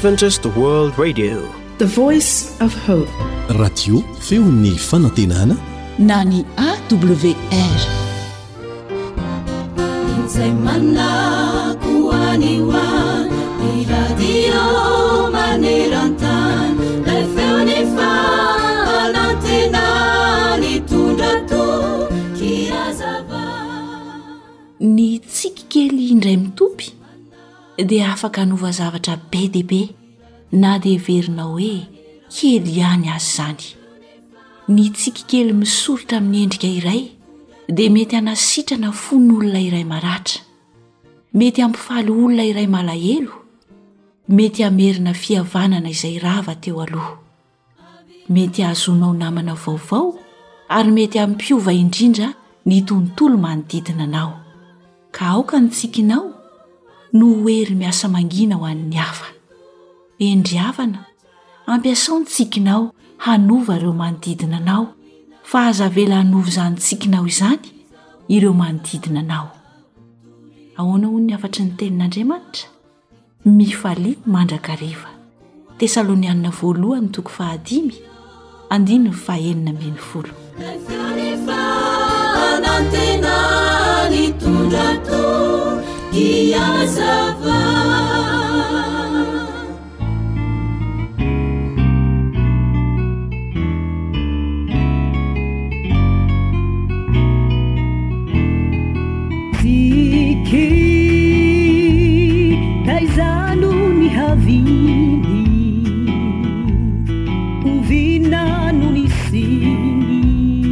Adventist World Radio, the voice of hope. Radio feon'ny fanantenana na ny AWR. Insemana kuaniwa ni radio manerantan la feoni fanantena ni tundrato kiazava. Ny tsiky kely indray mitopy dia afaka hanova zavatra be dia be na dia verina hoe kely ihany azy izany. Ny tsiky kely misoritra amin'ny endrika iray dia mety hanasitrana fon'olona iray maratra, mety hampifaly olona iray malahelo, mety hamerina fihavanana izay rava teo aloha, mety ahazonao namana vaovao ary mety hampiova indrindra ny tontolo manodidina anao. Ka aoka ny tsikinao no hery miasa mangina ho an'ny hafa. Endry-havana, ampiasao ny tsikinao hanova ireo manodidina anao, fa aza vela hanova izany tsikinao izany ireo manodidina anao. Ahoana hoy ny afatry ny tenin'Andriamanitra? Mifalia mandrakariva. Tesalonianina 2 taizano ny haviny ovinano ny siny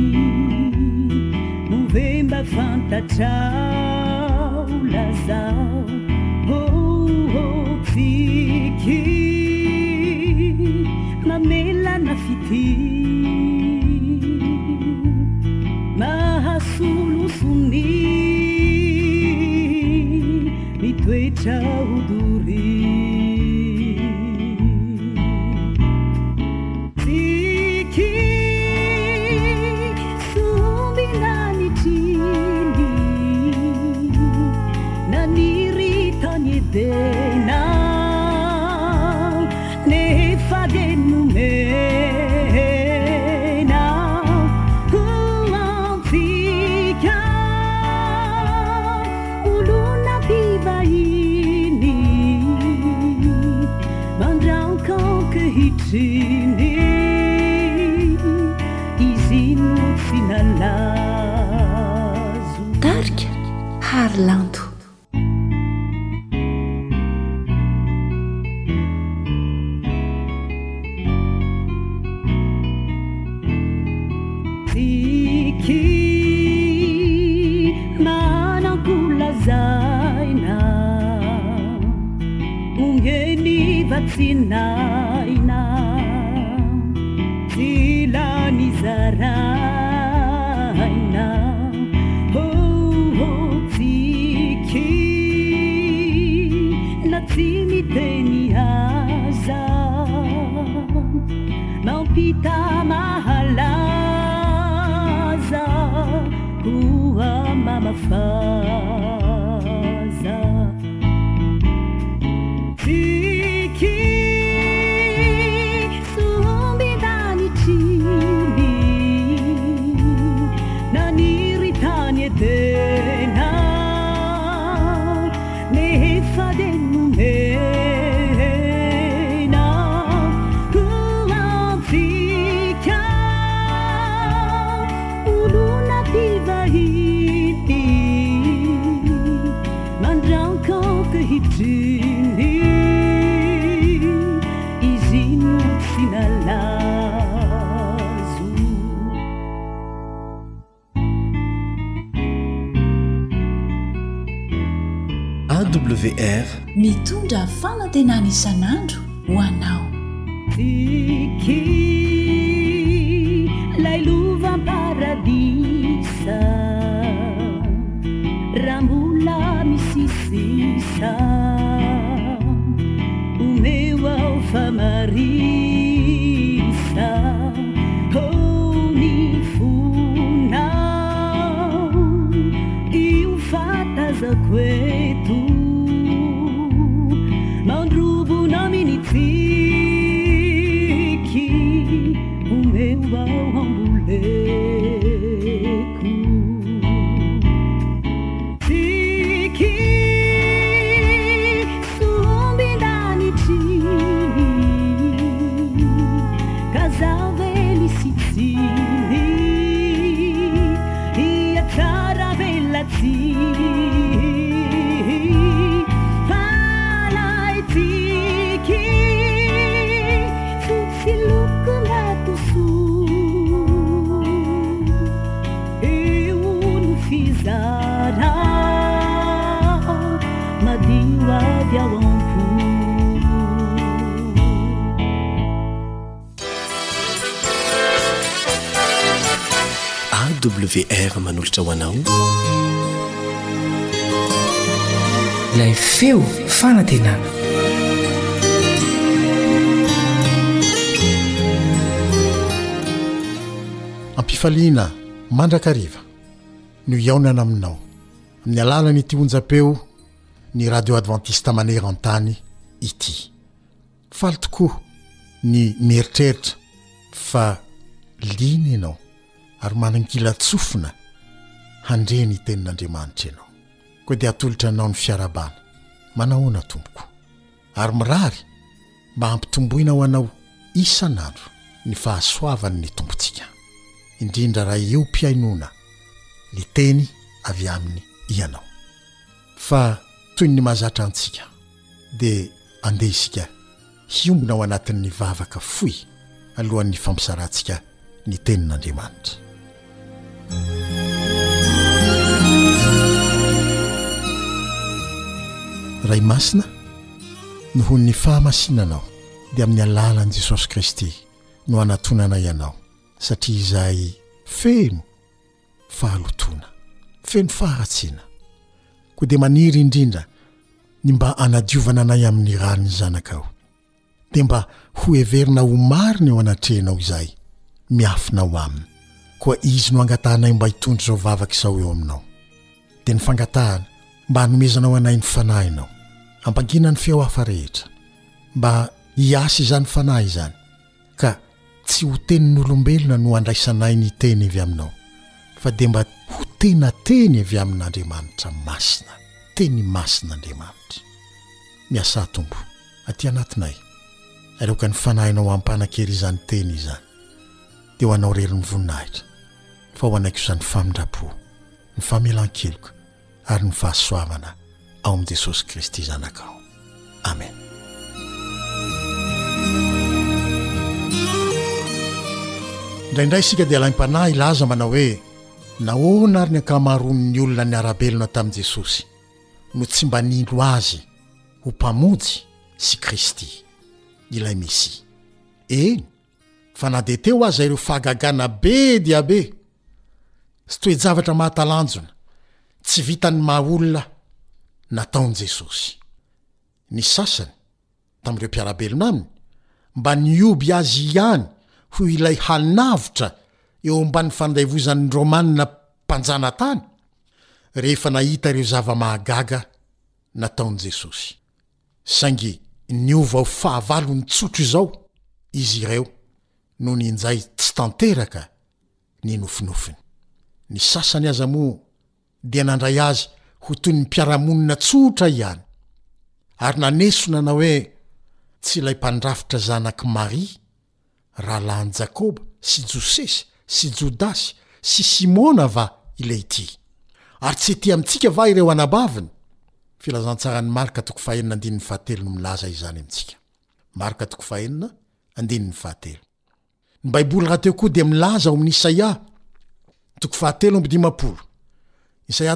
movemba fantatrao lazao fiky mamelana fity mahasolosony mitoetra odory fiky sombina ny triny na niritany edena nefa de nomena ho amfika olona pivahiny mandraokankehitrini izy no finalazo tarika harlanto. manakulazaina ungeni vatsinaina tilani zaraina tsiki natsimiteni aza mampita mahalaza kuwa mama faza tiki sumbidani chini naniritani edena nefa denumena kuamfika uluna pivahiti mandraokankehitrini izy no finalazo AWR mitondra fanantenana isan'andro ho anao. tiki lailovam-paradisa rambola misisisa omeo ao famarisa ny fonao io fatazako eto mandrobona minitsy ao amor. AWR manolotra ho anao ilay feo fanantenana. Ampifaliana mandrakariva no iaonana aminao amin'ny alalany ity onjapeo ny radio adventiste manera an-tany ity. Faly tokoa ny mieritreritra fa lina ianao ary manan-kilatsofina handre ny tenin'Andriamanitra ianao. Koa dia atolotra anao ny fiarabana manahoana tompoko ary mirary mba hampitomboina ho anao isan'andro ny fahasoavan'ny tompontsika, indrindra raha eo mpiainona ny teny avy aminy ianao. Fa toy ny mahazatra antsika dia andeha isika hiombona ao anatin'ny vavaka foy alohan'ny fampisarantsika ny tenin'Andriamanitra. Ray masina noho ny fahamasinanao dia amin'ny alalan'i Jesosy Kristy no anatonana ianao, satria izay feno fahalotona, feno faharatsiana, koa dia maniry indrindra ny mba anadiovana anay amin'ny rany zanakao, dia mba ho heverina ho marina eo anatrenao izay miafina ho aminy. Koa izy no angatanay mba hitondra izao vavaka izao eo aminao, dia ny fangatahana mba hanomezanao anay ny fanahinao, ampangina ny feo hafa rehetra, mba hiasa izany fanahy izany, ka tsy ho tenin'olombelona no andraisanay ny teny avy aminao, fa dia mba ho tena teny avy amin'Andriamanitra masina, teny masin'Andriamanitra. Miasa tompo aty anatinay, areoka ny fanahinao hampanan-kery izany teny izany, dia ho anao rery ny voninahitra, fa ho anaiky izany famindrapo, ny famelan-keloka ary ny fahasoavana ao amin'i Jesosy Kristy zanakao. Amen. Indraindray isika dia laim-panahy ilaza manao hoe nahoana ary ny ankamaroan'ny olona ny arabelona tamin'i Jesosy no tsy mba nindro azy ho mpamonjy sy Kristy ilay Mesia. Eny, fa na dia teo aza ireo fahagagana be dia be sy toe-javatra mahatalanjona tsy vitany maha-olona nataon'i Jesosy. Ny sasany tamin'ireo mpiarabelona aminy mba nioby azy ihany ho ilay hanavitra eo ambany fandahivozan'ny Romanina mpanjana tany rehefa nahita ireo zava-mahagaga nataon'i Jesosy. Saingy niova ho fahavalony tsotro izao izy ireo no ninjay tsy tanteraka ny nofinofiny. Ny sasany aza moa dia nandray azy ho toy ny mpiaramonina tsotra ihany, ary nanesona na hoe tsy ilay mpandrafitra zanaky Maria, rahalan'i Jakoba sy Josesy sy Jodasy sy Simona va ilay ity, ary tsy ety amintsika va ireo anabaviny. Filazantsarany Marka 4:7 no milaza izany amintsika. Marka 4:7. Ny Baiboly raha teo koa dia milaza ao amin'ny Isaia 7:15. Isaia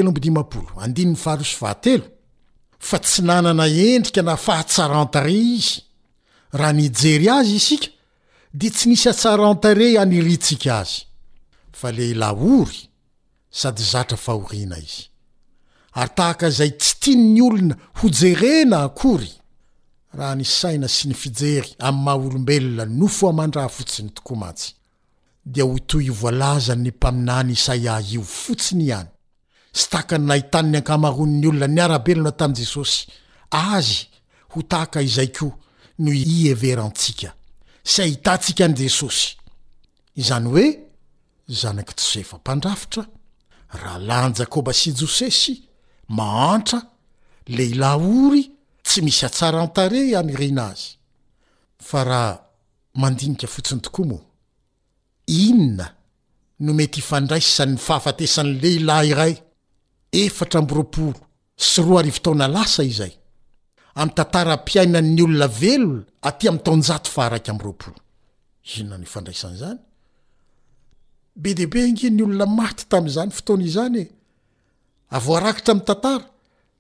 7:15, fa tsy nanana endrika na fahatsarantare izy. Raha nijery azy isika dia tsy nisy atsarantare aniritsika azy, fa lehilahy ory sady zatra fahoriana izy, ary tahaka izay tsy tiany olona ho jerena akory. Raha ny saina sy ny fijery amin'ny maha-olombelona nofo amandraha fotsiny tokoa mantsy, dia ho toy voalazan'ny mpaminany Isaia io fotsiny ihany, sy tahaka ny nahitany ny ankamaroan'ny olona niarabelona tamin'i Jesosy azy ho tahaka izay koa no iheverantsika sy ahitantsika an' Jesosy, izany hoe zanaky Josefa mpandrafitra, rahalan'i Jakoba sy Josesy mahantra, lehilahy ory tsy misy atsarantare anirena azy. Fa raha mandinika fotsiny tokoa moa, inona no mety ifandraisan'ny fahafatesan'ny lehilahy iray 4 sy 2 taona lasa izay amin'ny tantaram-piainan'ny olona velona aty amin'ny taonjato fa 120. Inona ny ifandraisan' izany? Be dehibe inge ny olona maty tamin'izany fotoana izany, avoarakitra amin'ny tantara,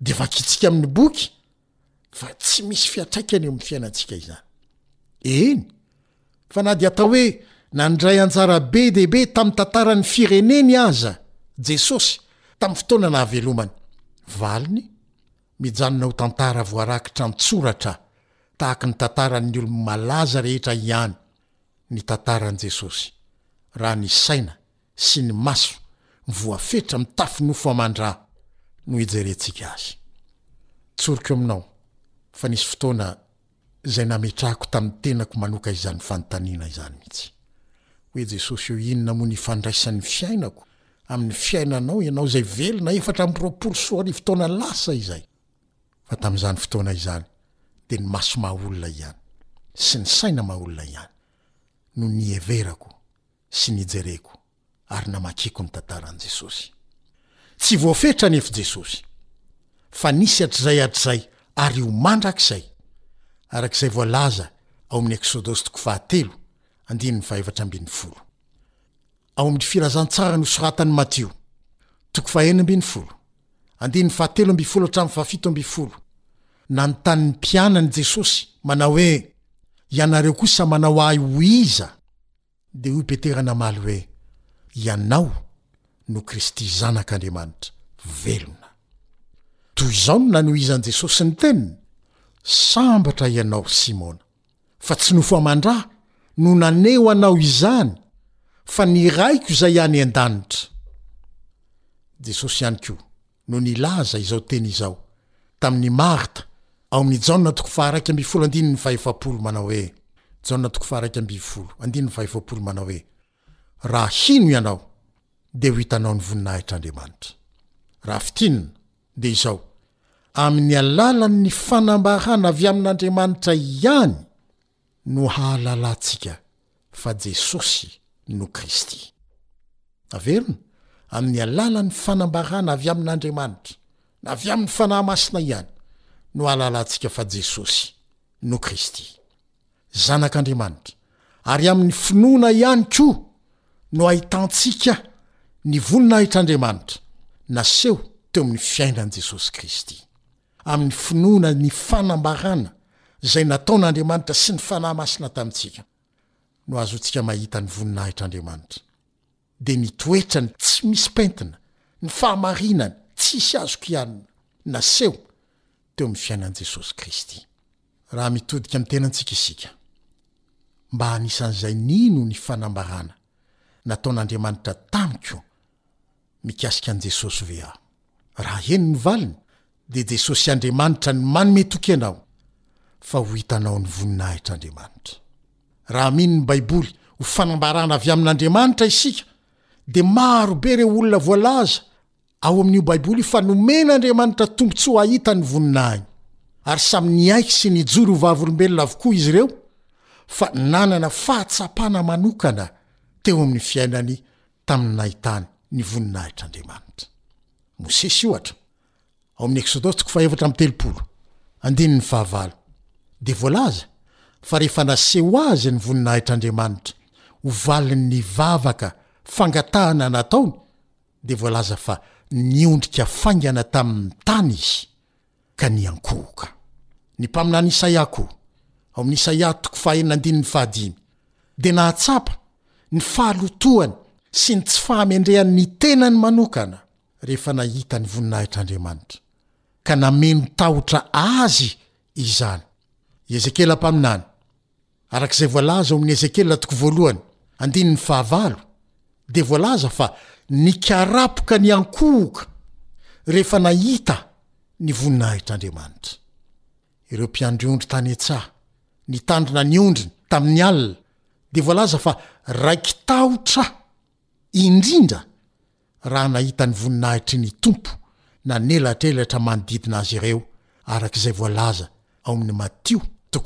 de vakitsika amin'ny boky fa tsy misy fiatraikany eo amin'ny fiainantsika izany. Eny, fa na dia atao hoe nandray anjara be dehibe tamin'ny tantaran'ny fireneny aza Jesosy tamin'ny fotoana nahavelomany. Valiny mijanona ho tantara voarakitra an-tsoratra tahaka ny tantaran'ny olo malaza rehetra ihany ny tantaran'i Jesosy. Raha ny saina sy ny maso voafetra mitafinofo amandra no ijerentsika azy. Tsoriko aminao fa nisy fotoana izay nametrahako tamin'ny tenako manoka izany fanontaniana izany mihitsy. Hoe Jesosy io inona moa ny ifandraisan'ny fiainako amin'ny fiainanao ianao izay velona 420 fotoana lasa izay. Fa tamin'izany fotoana izany dia ny maso mahaolona ihany sy ny saina mahaolona ihany no nieverako sy nijereko ary namakiko ny tantaran'i Jesosy. Tsy voafetra nefa Jesosy, fa nisy hatr'izay ary ho mandrakizay, arak'izay voalaza ao amin'ny Exodosy 4:7-12. Ao amin'ny firazantsara nosoratan'ny Matio 4:9, 7-7, nanontany ny mpianany Jesosy manao hoe ianareo kosa manao ahy ho iza? Dia hoy Petera namaly hoe ianao no Kristy zanak'Andriamanitra velona. Toy izao no nanohizan'i Jesosy ny teniny, sambatra ianao Simona, fa tsy nofo amandra no naneho anao izany, fa ny raiko izay any an-danitra. Jesosy ihany koa no nilaza izao teny izao tamin'ny Marta ao amin'ny Jaona 2:1-7 manao hoe Jaona 2:1-7 manao hoe raha hino ianao dia ho hitanao ny voninahitr'Andriamanitra. Raha fitinina dia izao, amin'ny alalan'ny fanambarana avy amin'Andriamanitra ihany no hahalalantsika fa Jesosy no Kristy. Averina, amin'ny alalan'ny fanambarana avy amin'Andriamanitra na avy amin'ny fanahy masina ihany no hahalalantsika fa Jesosy no Kristy, zanak'Andriamanitra, ary amin'ny finoana ihany koa no ahitantsika ny voninahitr'Andriamanitra naseho teo amin'ny fiainan'i Jesosy Kristy. Amin'ny finoana ny fanambarana izay nataon'Andriamanitra sy ny fanahy masina tamintsika no azontsika mahita ny voninahitr'Andriamanitra, dia ny toetrany tsy misy pentina, ny fahamarinany tsisy azoko ihany naseho teo amin'ny fiainan'i Jesosy Kristy. Raha mitodika amin'ny tenantsika isika, mba hanisan'izay nino ny fanambarana nataon'Andriamanitra tamiko mikasika an'i Jesosy ve aho? Raha eny ny valiny, dia Jesosy Andriamanitra ny manome toky anao fa ho hitanao ny voninahitr'Andriamanitra. Raha mino ny Baiboly ho fanambarana avy amin'Andriamanitra isika, dia maro be ireo olona voalaza ao amin'io Baiboly fa nomen'Andriamanitra tombontsoa hahita ny voninahiny, ary samy niaiky sy nijoro ho vavolombelona avokoa izy ireo, fa nanana fahatsapana manokana teo amin'ny fiainany tamin'ny nahitany ny voninahitr'Andriamanitra. Mosesy ohatra, ao amin'ny Exodosy 4:7-9, dia voalaza fa rehefa naseho azy ny voninahitr'Andriamanitra ho valin'ny vavaka fangatahana nataony, dia voalaza fa niondrika faingana tamin'ny tany izy ka niankohoka. Ny mpaminany Isaia koa, ao amin'ny Isaia 9:5, dia nahatsapa ny fahalotoany sy ny tsy fahamendrehan'ny tenany manokana rehefa nahita ny voninahitr'Andriamanitra, ka nameno tahotra azy izany. Ezekela mpaminany, arak'izay voalaza ao amin'ny Ezekela 2:9, dia voalaza fa nikarapoka ny ankohoka rehefa nahita ny voninahitr'Andriamanitra. Ireo mpiandriondry tany an-tsaha nitandrina ny ondriny tamin'ny alina, dia voalaza fa raiky tahotra indrindra raha nahita ny voninahitry ny tompo na nelatrelatra manodidina azy ireo, arak'izay voalaza ao amin'ny Matio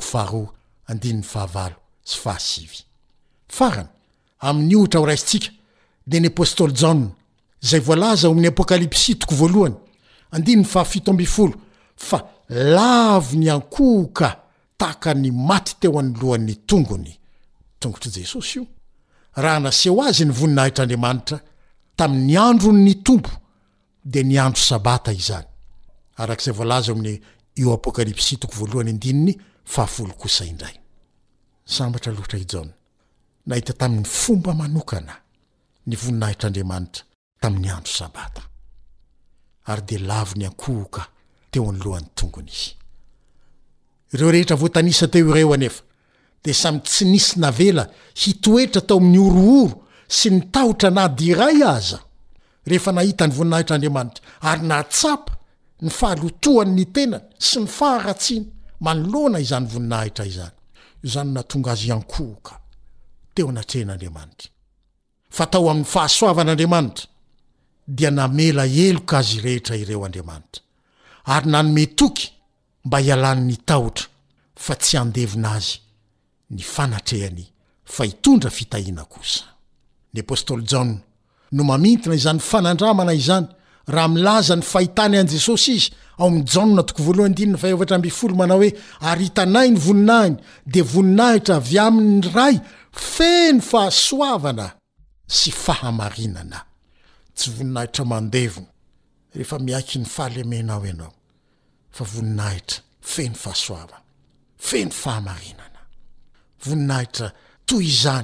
2:5-7. Farany amin'ny ohatra ho raisitsika dia ny apôstôly Jaona, izay voalaza ao amin'ny Apokalipsy 1:7, fa lavo ny ankohoka tahaka ny maty teo anolohan'ny tongony. Tongotry Jesosy io, raha naseho azy ny voninahitr'Andriamanitra tamin'ny andron'ny tompo, dia ny andro sabata izany. arak'izay voalaza amin'ny io apokalipsy 1:10 kosa indray. Sambatra loatra ijaona nahita tamin'ny fomba manokana ny voninahitr'Andriamanitra tamin'ny andro sabata, ary de lavo ny ankohoka teo anylohan'ny tongony izy. Ireo rehetra voatanisa teo ireo anefa de samy tsy nisy navela hitoetra tao amin'ny orooro sy ny tahotra na diray aza rehefa nahita ny voninahitr'Andriamanitra, ary nahatsapa ny fahalotoany ny tenany sy ny faharatsiany manoloana izany voninahitra izany. Izany natonga azy ankohoka teo anatrehan'Andriamanitra. Fa tao amin'ny fahasoavan'Andriamanitra dia namela eloka azy rehetra ireo Andriamanitra, ary nanome toky mba hialan'ny tahotra fa tsy andevina azy ny fanatrehany fa hitondra fitahiana kosa. Ny apôstôly John no mamintona izany fanandramana izany raha milaza ny fahitany an Jesosy izy ao amin'ny Jaona 1:12 manao hoe, ary hitanay ny voninahiny de voninahitra avy amin'ny ray feno fahasoavana sy fahamarinana. Tsy voninahitra mandevona rehefa miaiky ny fahalemenao ianao, fa voninahitra feno fahasoavana, feno fahamarinana. Voninahitra toy izany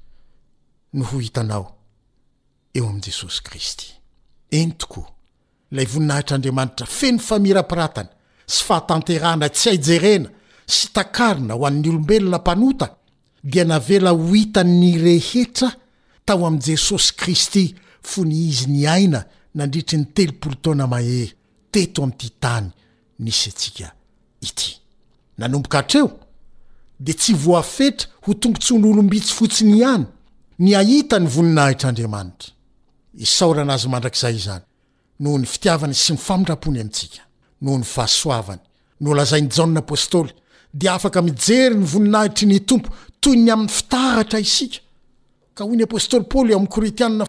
no ho hitanao eo amin'ny Jesosy Kristy. Eny tokoa, ilay voninahitr'Andriamanitra feno famirapiratana sy fahatanterana tsy haijerena sy takarina ho an'ny olombelona mpanota dia navela ho hitan'ny rehetra tao amin'ny Jesosy Kristy fony izy ny aina nandritry ny 30 taona mahery teto amin'ity tany nisy antsika ity. Nanomboka hatreo de tsy voafetra ho tombotson'olombitsy fotsiny ihany ny ahita ny voninahitr'Andriamanitra. Isaorana azy mandrakizay izany noho ny fitiavany sy ny famindrapony amintsika, noho ny fahasoavany, no lazainy Jaona apôstôly dia afaka mijery ny voninahitry ny tompo toy ny amin'ny fitaratra isika. Ka hoy ny apôstôly Paoly amin'ny Koritianina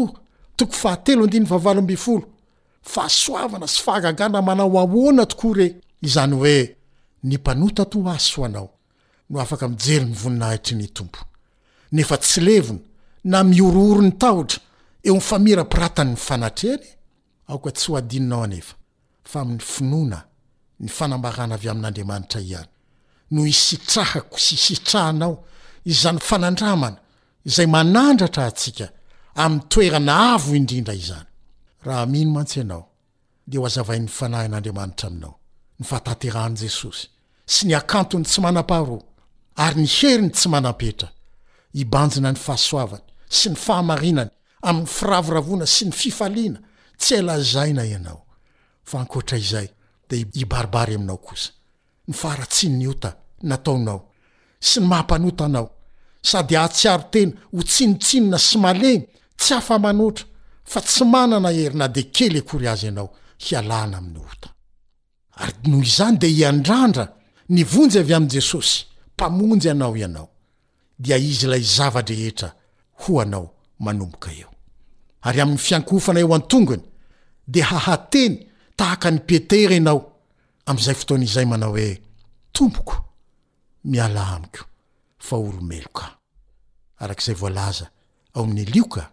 2:7-20 fahasoavana sy fahagagana manao ahoana tokoa re, izany hoe ny mpanota to aso anao no afaka mijery ny voninahitry ny tompo, nefa tsy levona na miorooro ny tahotra eo amin'ny famirapiratany ny fanatrehany. Aoka tsy ho adinonao anefa fa amin'ny finoana ny fanambarana avy amin'Andriamanitra ihany no isitrahako sy isitrahanao izany fanandramana izay manandratra atsika amin'ny toerana avo indrindra izany. Raha mino mantsy ianao dia ho azavain'ny fanahin'Andriamanitra aminao ny fahatanterahany Jesosy sy ny akantony tsy manam-paharoa ary ny heriny tsy manam-petra, hibanjina ny fahasoavany sy ny fahamarinany amin'ny firavoravona sy ny fifaliana tsy elazaina ianao. Fa ankoatra izay dia hibaribary aminao kosa ny faharatsiany ny ota nataonao sy ny mahampanota anao, sady ahatsiaro tena ho tsinotsinona sy malemy tsy afa-manoatra fa tsy manana herina de kely akory azy ianao hialana amin'ny ota. Ary noho izany dia hiandrandra ny vonjy avy amin'i Jesosy mpamonjy anao ianao, dia izy ilay zava-drehetra ho anao manomboka eo. Ary amin'ny fiankofana eo an-tongony dia hahateny tahaka ny Petera ianao amin'izay fotoana izay manao hoe, tompoko, miala amiko fa olomeloka. Arak'izay voalaza ao amin'ny Lioka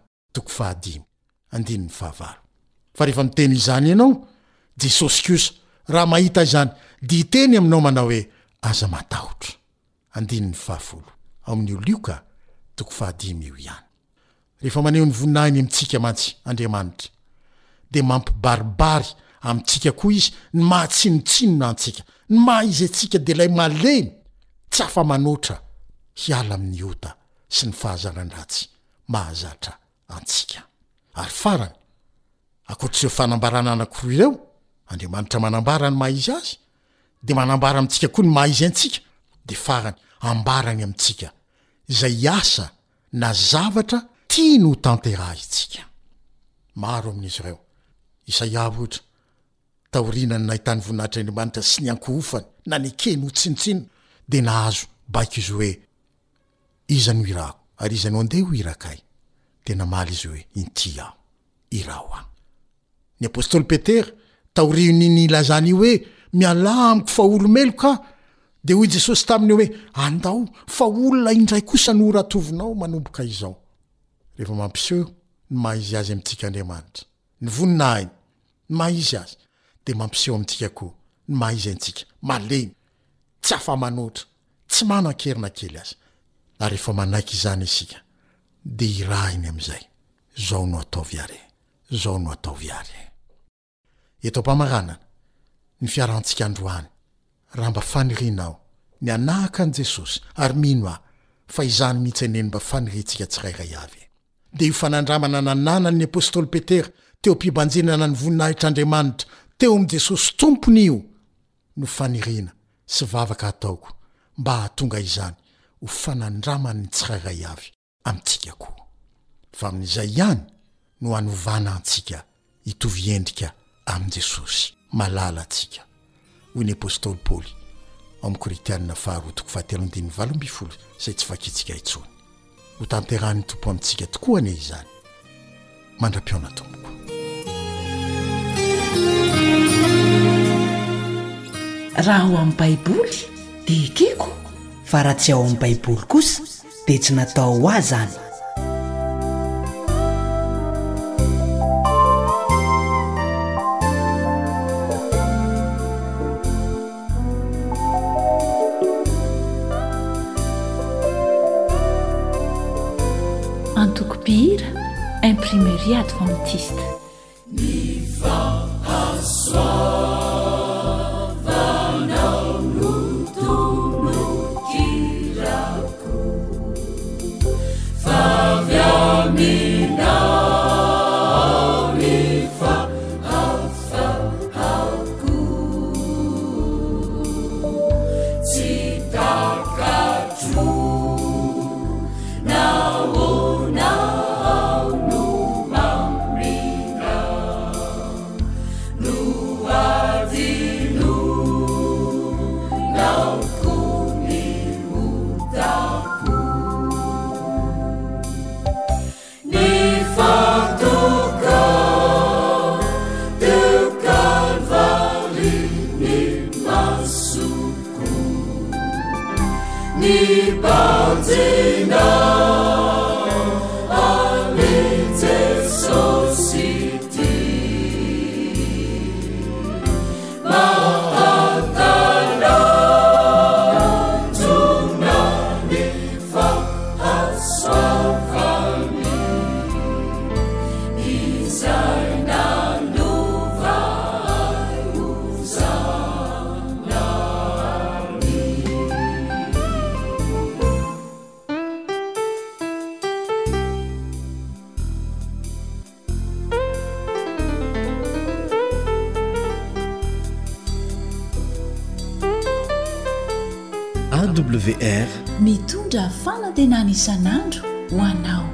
5:15. Fa rehefa miteny izany ianao, Jesosy kosa raha mahita izany dia hiteny aminao manao hoe, aza matahotra. 15 ao amin'ny Lioka 5:15 io ihany. Rehefa maneho ny voninahiny amintsika mantsy Andriamanitra dia mampibaribary amintsika koa izy ny mahatsinotsinona antsika, ny maha-izy antsika dia ilay malemy tsy afa-manoatra hiala amin'ny ota sy ny fahazaran-dratsy mahazatra antsika. Ary farany, akoatr'ireo fanambarana anankiroa ireo, Andriamanitra manambara ny maha-izy azy dia manambara amintsika koa ny maha-izy antsika, dia farany ambarany amintsika izay asa na zavatra tia no tanteraha itsika. Maro amin'izy ireo, Isaia ohatra, taorinany nahitany voninahitr'Andriamanitra sy ny ankohofany na ny keny ho tsinotsinona dia nahazo baiko izy hoe, iza no irako ary iza no andeha ho irakay. Tena maly izy hoe, inty aho, irao aho. Ny apôstôly Petera taorininy ilazany hoe, miala amiko fa olomeloka, dia hoy Jesosy taminy hoe, andao fa olona indray kosa no ratovinao manomboka izao. Rehefa mampiseho ny maha-izy azy amintsika Andriamanitra, ny voninahiny, ny maha-izy azy, de mampiseho amintsika koa ny maha izy antsika malemy tsy afa-manoatra tsy manan-kerina kely azy ary efa manaiky izany isika de irahiny am'izay zao no ataovy ary zao no ataovy ary eto mpamarana ny fiarantsika androany raha mba fanirinao ny anahaka an' Jesosy ary mino aho fa izany mihitsy eneny mba faniritsika tsirairay avy de io fanandramana nananany apôstôly Petera teo ampibanjenana ny voninahitr'Andriamanitra teo am' Jesosy tompony io no fanirina sy vavaka ataoko mba hahatonga izany ho fanandramany tsirairay avy amintsika koa fa amin'izay ihany no hanovana antsika hitovy endrika am' Jesosy malala antsika hoy ny apôstôly Paoly am Koritianina 4:7 zay tsy fakitsika itsony ho tanterahany tompo amintsika tokoa ane izany mandra-piona tompoko raha ho amin'ny baiboly dia ekeko fa raha tsy ao amin'ny baiboly kosa dia tsy natao ho azy any Antokopihira imprimerie adventiste AWR mitondra fanantenana isan'andro ho anao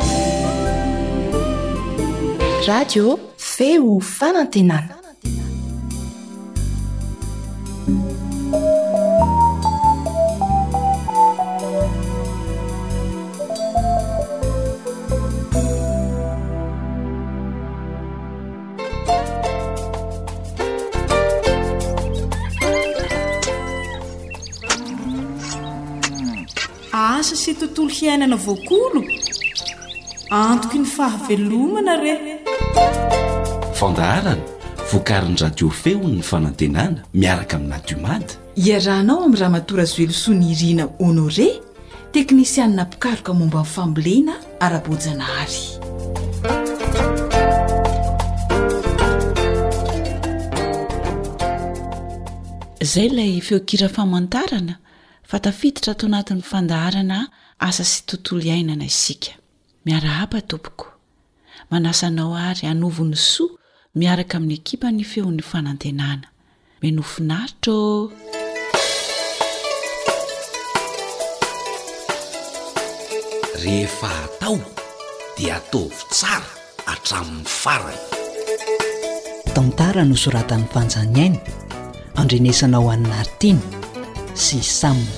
radio feo fanantenana asa sy tontolo hiainana voakolo antoky ny fahavelomana re fandaharana vokarin'ny radio feo ny fanantenana miaraka amin'ny nadiomady iarahnao amin'ny ramatora zoelosoany irina honore teknisianina pikaroka momba ny fambolena ara-bojanahary izay ilay feokira famantarana fa tafiditra ato anatin'ny fandaharana asa sy tontolo iainana isika miarahaba tompoko manasanao ary hanovony soa miaraka amin'ny ekipa ny feon'ny fanantenana menofinaritra rehefa atao dia ataovy tsara hatramin'ny farany tantara no soratan'ny fanjaniaina andrenesanao an'ny naritiana sy samina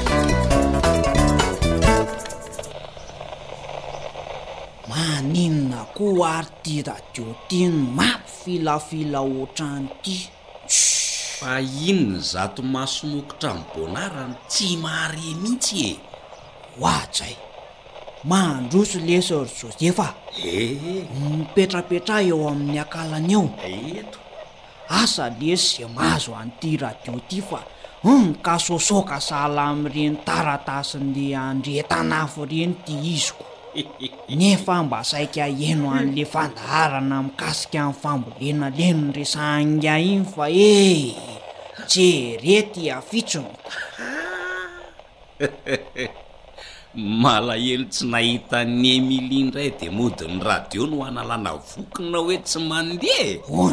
maninona koa ary ty radio tiany mampifilafila ohatrany ty fa inony zato masomokotra ny bonarany tsy mahare mihitsy e hoatsay mandroso lesor Josefa mipetrapetra eo amin'ny akalany eo eto asa lesy mahazo an'ity radio ty fa ka sosoka sahala amin'ireny taratasiny andretana afo ireny ty iziko nefa mba saika eno an'le fandaharana mikasika amin'ny fambolena leno resanga iny fa jerety afitsony malahelo tsy nahita ny Emily indray de modiny radio no analana vokina hoe tsy mandeha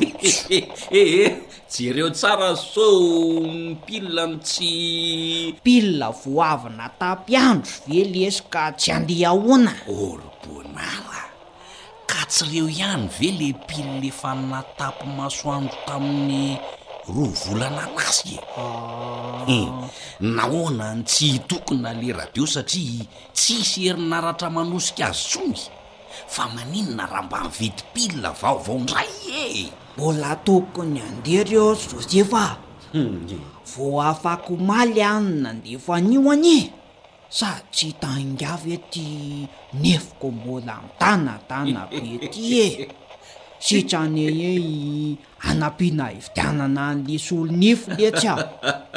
jereo tsara so pile tsy pile voavina tapiandro velesy ka tsy andeha ahoana orbonara ka tsy reo ihany ve le pile le fanatapy masoandro tamin'ny roa volana nasy nahoana ny tsy tokona le radio satria tsisy herinaratra manosika azy tsony fa maninona raha mba mividy pile vaovao ndray mbola tokony andeha reo Josefa vo afako maly any nandefa anio anye sady tsy tangavy ety nefiko mbola mitana be ty sitrane anapina ividianana an'le solonifo letsy aho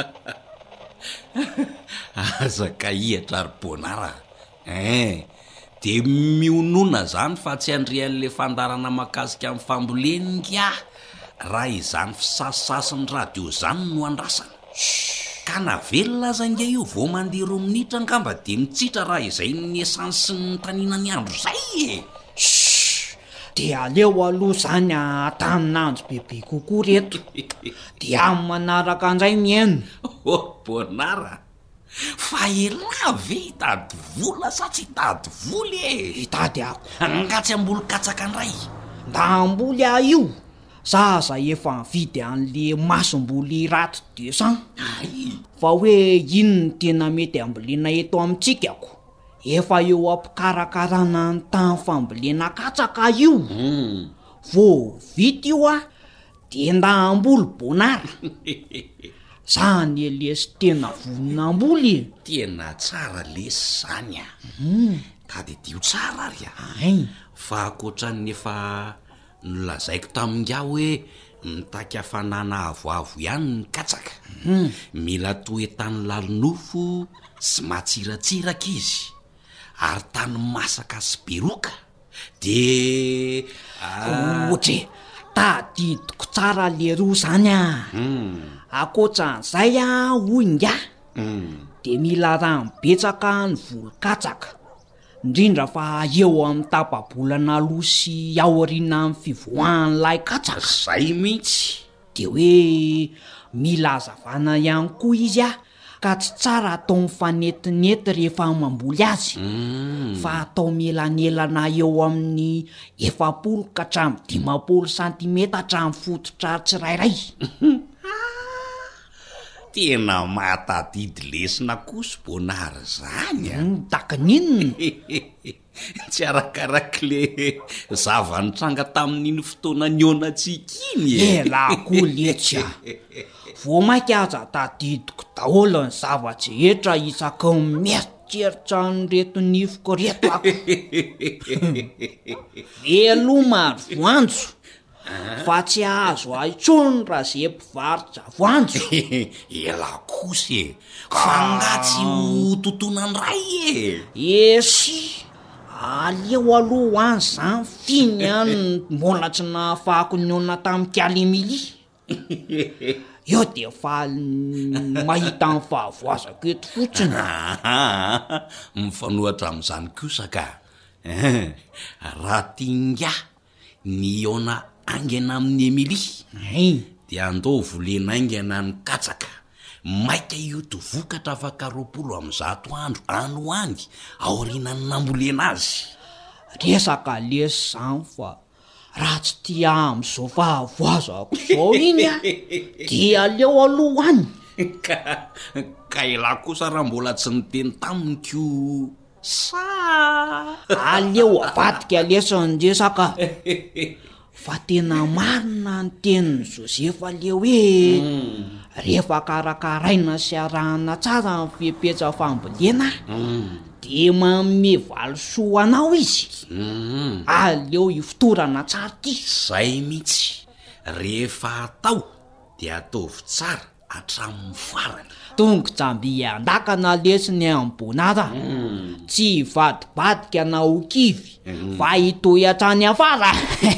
azaka ihatra ary bonara de mionona zany fa tsy andrean'le fandarana makasika amin'ny famboleningya raha izany fisasasasiny radio zany no andrasana ka navelona azange io vo mandeha 2 minitra angamba de mitsitra raha izay ny esansy ny tanina ny andro zay de aleo aloha zany ataninandro bebe kokoa reto de amin'ny manaraka andray miaino bonara fa ela ve hitady vola sa tsy hitady voly hitady ako angatsy amboly katsaka andray nda amboly ah io zaza efa mividy an'le masomboly rato 200 fa hoe inony tena mety ambolena eto amintsika ako efa eo ampikarakarana ny tany fambolena katsaka io vo vity io de nda amboly bonara zany lesy tena vonina amboly tena tsara lesy zany tady dio tsara ary fa akoatran'ny efa nolazaiko taminga hoe mitaky hafanana avoavo ihany ny katsaka mila toetany lalonofo sy matsiratsiraka izy ary tany masaka sy beroka de otre tadidiko tsara le roa zany akoatran'izay hoinga de mila raha mibetsaka ny volo-katsaka indrindra fa eo amin'ny tapabolana aloha sy aoriana amin'ny fivoahan'lay katsaka zay mihitsy de hoe mila azavana ihany koa izy ka tsy tsara atao mifanetinety rehefa mamboly azy fa atao melanelana eo amin'ny 70 ka hatramin'ny 50 santimetatra hatramin'ny fototra tsirairay tena mahatadidy lesina koso bonary zany takininona tsy arakaraka le zavanitranga tamin'iny fotoana ny onatsika iny ela koa letsy vo mainka aza tadidiko daholo ny zavatry etra isaka mety tseritrany reto nifiko reto ako velomaro voanjo fa tsy azo aitsony raha zay mpivarotra voanjo ela kosy e fa ngatsy ho totonany ray esy aleo aloha any zany finy any mbola tsy nahafahako ny ona tam'y Kalimily eo de fa mahita ny fahavoazako eto fotsiny mifanohatra am'izany kosaka raha tinga ny ona angena amin'ny Emily dia andao volenaingana ny katsaka maika io to vokatra afaka 20 andro ano any aorinany nambolena azy resaka lesy zany fa raha tsy tia am'izao fahavoazako zao iny a dia aleo aloha any ka ela kosa raha mbola tsy niteny taminiko sa aleo avadika lesandresaka fa tena marina ny teniny Josefa le hoe rehefa karakaraina sy arahana tsara ny fipetra fambolena de manome valosoa anao izy aleo ifotorana tsara ty zay mihitsy rehefa atao de ataovy tsara hatramin'ny farany tongo tsamby andakana lesiny ambonara tsy vadibadika na okivy fa itoy hatrany afara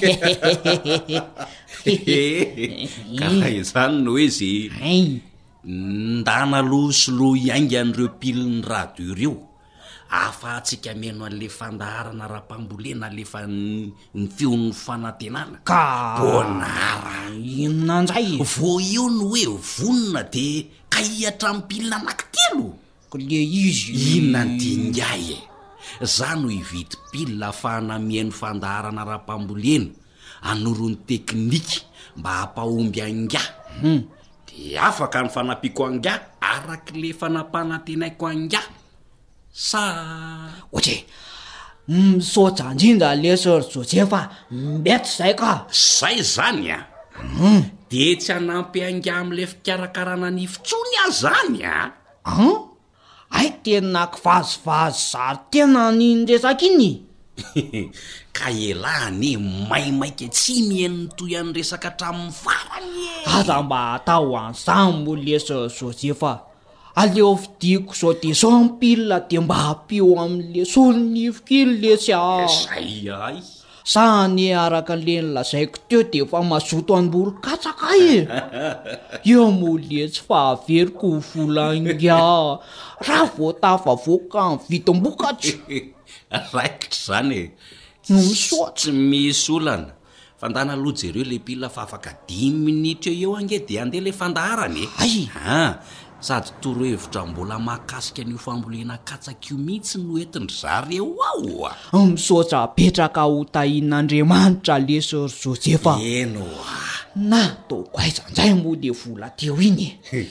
ka izany no hoe zay ndana loha sy loha iainga an'ireo piliny radio ireo afahantsika meno an'le fandaharana raha-pambolena lefa ny feon'ny fanantenana ka bonara inona ndray vo io no hoe vonona de ka ihatra am'pilina anankitelo le izy inona ny dingay za no hividy pilina ahafahana mihaino fandaharana raha-pambolena anorony teknika mba hampahomby anga de afaka ny fanampiako anga araky le fanampanantenaiko anga sa ohatry misaotra indrindra lesor Josefa mbety zay ka zay zany a de tsy hanampy anga am'le fikarakarana ny fotsony a zany a ay tena kivazivazy zary tena ny resaka iny ka elany maimaika tsy mihaino toy any resaka hatramin'ny farany aza mba atao an'izany mo lesor Josefa aleo fidiko zao de zao ampilina de mba hampio am'le solonifokiny lesy zay ay sany araka le nylazaiko teo de fa mazoto an'mbolo-katsaka eo mo lesy fa averiko volanga raha voatafavoaka ny vitom-bokatra raikitra zany no misoatsy misy olana fandana aloha jereo le pilina fa afaka 10 minitra eo ange de andeha le fandaharany sady toro hevitra mbola mahakasika an'io fambolena katsaka io mihitsy no entindry zareo ao misaotra betraka ho tahin'Andriamanitra lesor Josefa eno na toko aizandray moa le vola teo iny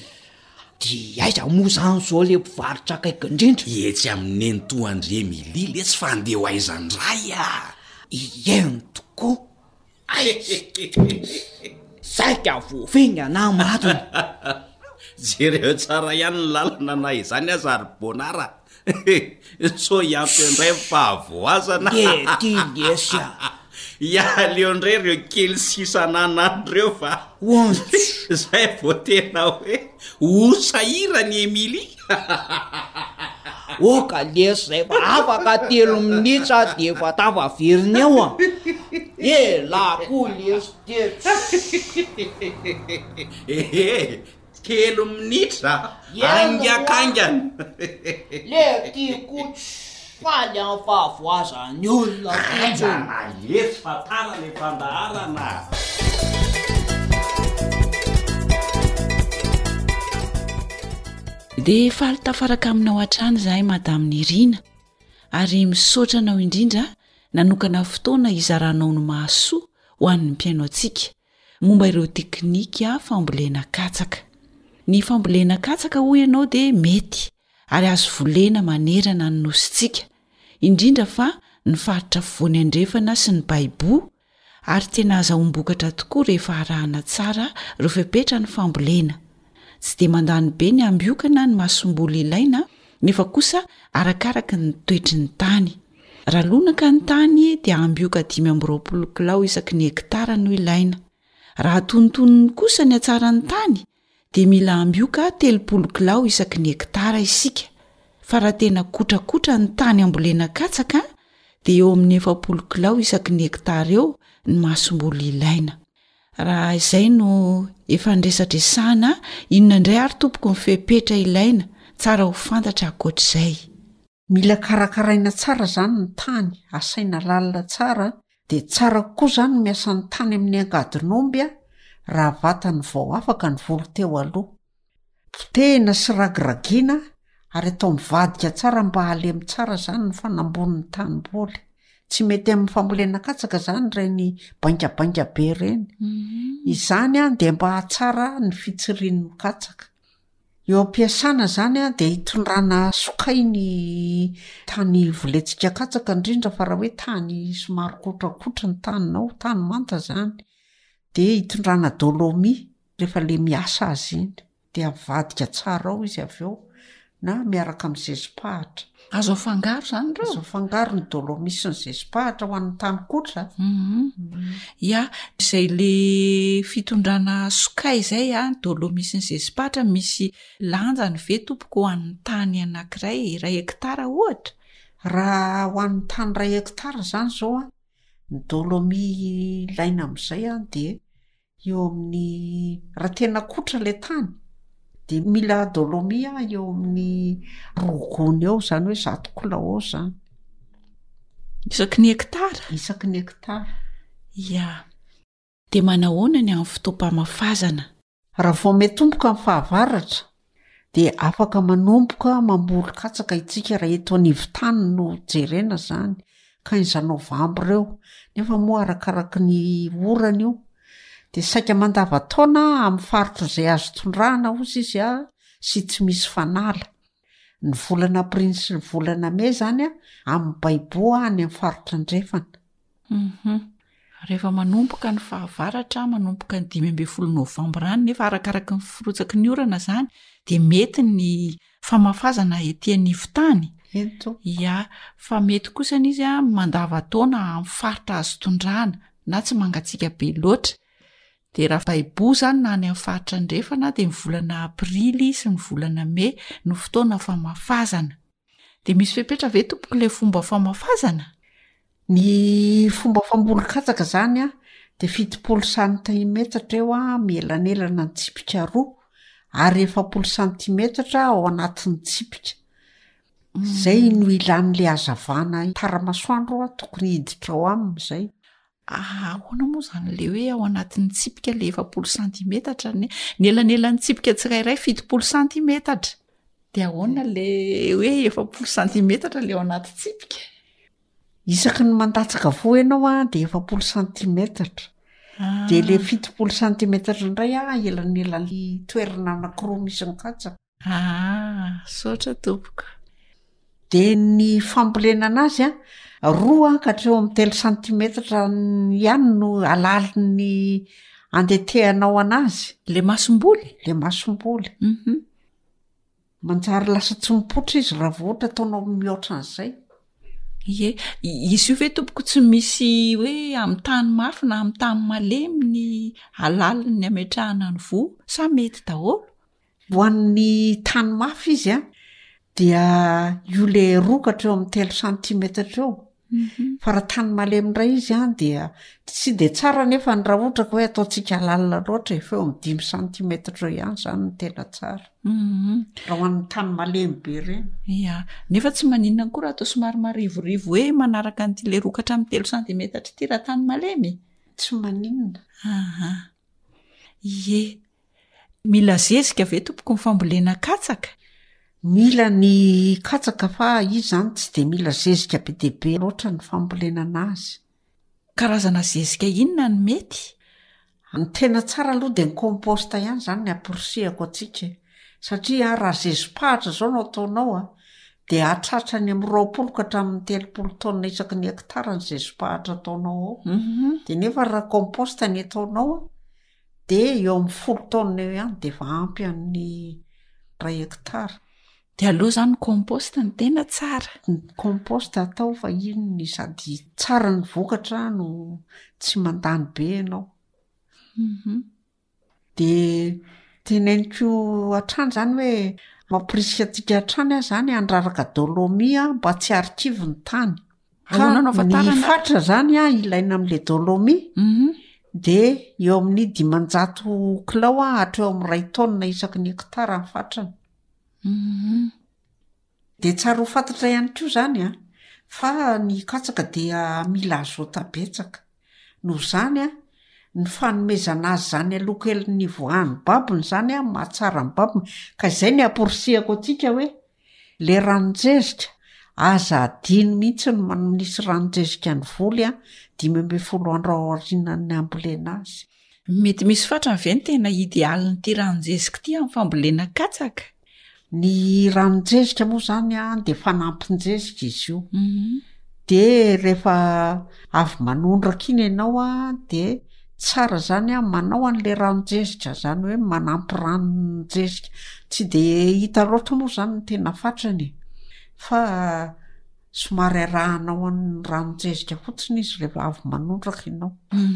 di aiza moa zany zao le mpivarotra akaiky indrindra etsy amin'ny entoandry Emily le tsy fandeho aizandray ieny tokoa saika voafenga na matony jereo tsara ihany ny lalana na izany aza ary bonara so iampy andray fahavoazana ty lesya ialeo ndray reo kely sisananandreo fa zay vo tena hoe osahirany Emily oka lesy zay fa afaka 3 minitra de fa tavaveriny eo lako lesy telo minitra angakangany le tiako faly amin'ny fahavoazany olona esy fatara le fandaharana dia faly tafaraka aminao hatrany zahay madaminy Irina ary misaotra anao indrindra nanokana fotoana izaranao ny mahasoa ho an'ny mpiaino antsika momba ireo teknika fambolena katsaka. Ny fambolena katsaka hoy ianao dia mety ary azo volena manerana ny nosintsika indrindra fa ny faritra fovoany andrefana sy ny baibo ary tena azahombokatra tokoa rehefa arahana tsara ireo fepetra ny fambolena. Tsy dia mandany be ny ambiokana ny mahasom-boly ilaina nefa kosa arakaraka ny toetry ny tany. Raha lonaka ny tany dia ambioka 520 kilao isaky ny hektara no ilaina. Raha tontonony kosa ny hatsaran'ny tany dia mila ambioka 30 kilao isaky ny hektara isika. Fa raha tena kotrakotra ny tany ambolena katsaka dia eo amin'ny 40 kilao isaky ny hektara eo ny masomboly ilaina. Raha izay no efa ndresadresana inona indray ary tompoko ny fepetra ilaina, tsara ho fantatra ankoatr'izay. Mila karakaraina tsara zany ny tany, asaina lalina tsara, dia tsara kokoa zany miasa ny tany amin'ny angadin'omby raha vatany vao afaka ny volo teo aloha. Potehina sy ragiragiana ary atao mivadika tsara mba halemy tsara zany ny fanambon'ny tanimboly. Tsy mety amin'ny fambolena katsaka zany ireny baingabainga be ireny. Izany dia mba hatsara ny fitsirian'ny katsaka. Eo ampiasana zany dia hitondrana sokay ny tany volentsika katsaka indrindra fa raha hoe tany somary kotrakotra ny taninao, tany manta zany, dia hitondrana dolomi rehefa le miasa azy iny, dia avadika tsara ao izy avy eo na miaraka amin'ny zezipahatra. Azo afangaro zany reo? Azo afangaro ny dolomi sy ny zezipahatra ho an'ny tany kotra. Ya, izay le fitondrana sokay izay dolomi sy ny zezipahatra misy lanjany ve tompoko ho an'ny tany anankiray 1 hektara ohatra? Raha ho an'ny tany 1 hektara zany zao ny dolomi ilaina amin'izay dia eo amin'ny raha tena kotra le tany dia mila dolomi eo amin'ny 2 gony eo, zany hoe 100 kilao zany. Isaky ny hektara? Isaky ny hektara. Ya. Dia manahoana ny amin'ny fotoam-pamafazana? Raha vao metomboka amin'ny fahavaratra dia afaka manomboka mamboly katsaka itsika raha eto anivon-tany no jerena zany ka iza Novambra eo. Nefa moa arakaraka ny orana io dia saika mandavataona amin'ny faritra izay azo tondrahana ozy izy sy tsy misy fanala. Ny volana aprily sy ny volana may zany amin'ny baiboa any amin'ny faritra andrefana. Rehefa manomboka ny fahavaratra, manomboka ny 15 Novambra any, nefa arakaraka ny firotsaky ny orana zany dia mety ny famafazana etỳ anivon-tany. Ya, fa mety kosa izy mandavataona amin'ny faritra azo tondrahana na tsy mangatsiaka be loatra. Dia raha baiboa zany na any amin'ny faritra andrefana dia ny volana aprily sy ny volana may no fotoana famafazana. Dia misy fepetra ve tompoko le fomba famafazana? Ny fomba famboly katsaka zany dia 70 cm eo mielanelana ny tsipika 2 ary 40 cm ao anatin'ny tsipika. Zay no ilan'le hazavana taramasoandro tokony hiditra ao aminy izay. Ahoana moa zany le hoe ao anatin'ny tsipika le 40 cm ny elanelan'ny tsipika tsirairay 70 cm. Dia ahoana le hoe 40 cm le ao anaty tsipika? Isaky ny mandatsaka vo ianao dia 40 cm. Dia le 70 cm indray elanelan'ny toerana anankiroa misy ny katsaka. Saotra tompoko. Dia ny fambolena anazy 2 ka hatreo amin'ny 3 cm ihany no alalin'ny andetehanao anazy. Le masomboly? Le masomboly. Manjary lasa tsy mipotra izy raha vao ohatra ataonao mihoatra an'izay. Ie, izy io ve tompoko tsy misy hoe amin'ny tany mafy na amin'ny tany malemy ny alaliny ametrahana ny voa, sa mety daholo? Ho an'ny tany mafy izy dia io le 2 ka hatreo amin'ny 3 cm eo. Fa raha tany malemy indray izy dia tsy dia tsara nefa ny raha ohatra ka hoe ataontsika lalina loatra efa eo amin'ny 5 cm eo ihany zany ny tena tsara. Raha ho an'ny tany malemy be ireny. Ya, nefa tsy maninona koa raha atao somary marivorivo hoe manaraka an'ity le 2 ka hatramin'ny 3 cm ity raha tany malemy? Tsy maninona. Ie, mila zezika ve tompoko ny fambolena katsaka? Mila ny katsaka fa izy zany tsy dia mila zezika be dia be loatra ny fambolena anazy. Karazana zezika inona ny mety? Ny tena tsara aloha dia ny komposta ihany zany ny aporisihako atsika. Satria raha zezipahatra zao no ataonao dia atratra ny amin'ny 20 ka hatramin'ny 30 taona isaky ny hektara ny zezipahatra ataonao ao. Dia nefa raha komposta ny ataonao dia eo amin'ny 10 taona eo ihany dia efa ampy amin'ny 1 hektara. de aloha zany komposta ny tena tsara. Ny komposta atao fa inony sady tsara ny vokatra no tsy mandany be ianao. De teneniko hatrany zany hoe mampirisika atsika hatrany a zany andraraka dolomia mba tsy arikivy ny tany. Ny fatra zany a ilaina amin'le dolomi de eo amin'ny 500 kilao hatreo amin'ny 2 tonne isaky ny hektara ny fatrany. De tsara ho fantatra ihany koa zany a fa ny katsaka dia mila azota betsaka noho zany a ny fanomezana azy zany alokelin'ny voan'ny babiny zany a mahatsara ny babiny ka izay ny aporisihako atsika hoe le ranonjezika aza adiny mihitsy no manisy ranonjezika ny voly a 12 andro aorinan'ny ambolena azy. Mety misy fatra ny veny tena idealy ny ty ranonjezika ty amin'ny fambolena katsaka. Ny ranonjezika moa zany a de fanampinjezika izy io. De rehefa avy manondraka iny ianao a de tsara zany a manao an'le ranonjezika zany hoe manampy ranonjezika tsy de hita loatra moa zany ny tena fatrany fa somary arahanao an'ny ranonjezika fotsiny izy rehefa avy manondraka ianao.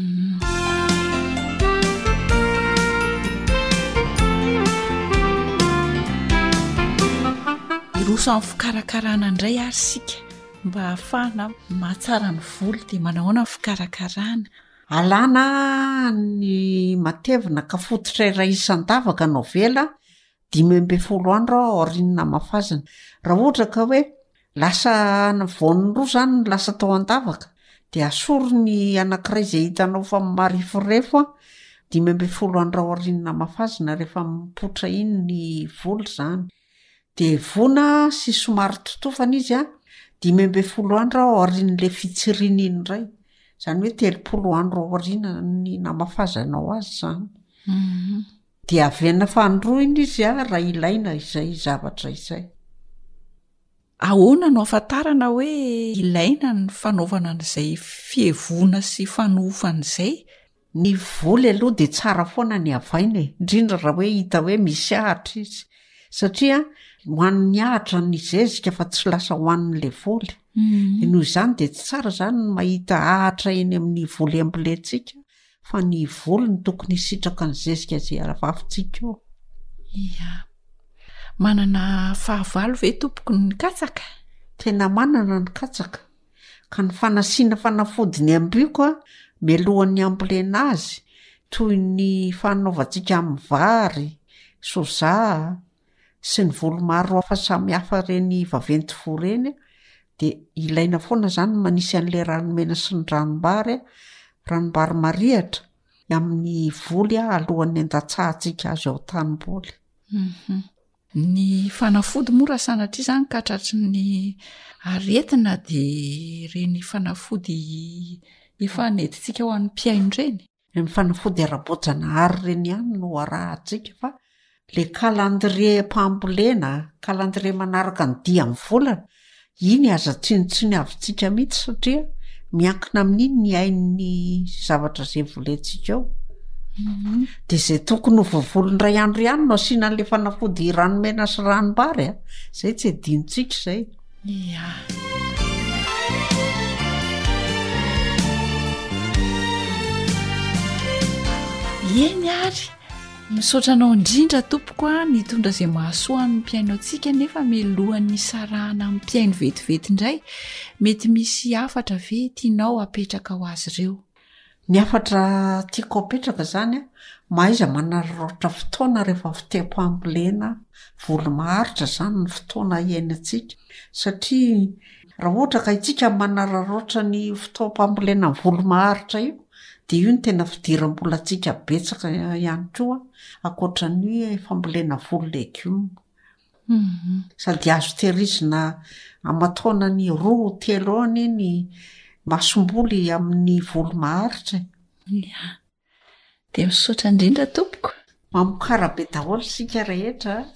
Iroso amin'ny fikarakarana indray ary sika mba hahafahana mahatsara ny voly de manahoana ny fikarakarana. Alana ny matevina ka fototra iray isan-davaka no vela 12 andro aorinina mafazana. Raha ohatra ka hoe lasa voan'ny roa zany lasa tao an-davaka de asoro ny anankiray izay hitanao fa marifirefo 12 andro aorinina mafazana rehefa mipotra iny ny voly zany. De vona sy somary totofana izy a 12 andro aorin'le fitsirina iny indray. Zany hoe 30 andro aorina ny namafazanao azy zany. De avena fandroina izy a raha ilaina izay zavatra izay. Ahoana no afantarana hoe ilaina ny fanaovana an'izay fievona sy fanofana izay? Ny voly aloha de tsara foana ny avaina indrindra raha hoe hita hoe misy ahatra izy satria hoan'ny ahatra ny zezika fa tsy lasa hoan'le voly. Noho izany de tsy tsara zany mahita ahatra eny amin'ny voly amboletsika fa ny voly ny tokony sitraka ny zezika zay avavintsika eo. Manana fahavalo ve tompoko ny katsaka? Tena manana ny katsaka ka ny fanasiana fanafody ny ambiko a melohan'ny ambolena azy toy ny fanaovantsika amin'ny vary, soja sy ny volomaro hafa samy hafa reny vaventy fo reny de ilaina foana zany manisy an'le ranomena sy ny ranombary marihatra amin'ny voly alohan'ny andatsahantsika azy ao tanimboly. Ny fanafody mora sanatria zany katratry ny aretina de reny fanafody efa nentintsika ho an'ny mpiaino reny. Ny fanafody ara-boajanahary reny ihany no arahantsika fa le calendrier mpambolena, calendrier manaraka ny dia amin'ny volana, iny aza tsinotsiny avintsika mihitsy satria miankina amin'iny ny ain'ny zavatra zay volentsika ao. De zay tokony ho vovolondray andro ihany no asiana an'le fanafody ranomena sy ranombary a zay tsy adinontsika zay. Eny ary misaotranao indrindra tompoko a nitondra zay mahasoan'ny mpiaino antsika nefa melohan'ny sarahana amin'ny mpiaino vetivety indray mety misy afatra ve tianao apetraka ho azy ireo? Ny afatra tiako apetraka zany a mahaiza manararaotra fotoana rehefa fiteam-pambolena voly maharitra zany ny fotoana iainantsika satria raha ohatra ka itsika manararaotra ny fitoam-pambolena ny voly maharitra io de io ny tena fidiram-bola atsika betsaka ihany koa ankoatran'ny hoe fambolena voly legioma. Sady azo tehirizina amataona ny 2-3 any ny masomboly amin'ny voly maharitra. De misaotra indrindra tompoko. Mamokarabe daholo sika rehetra.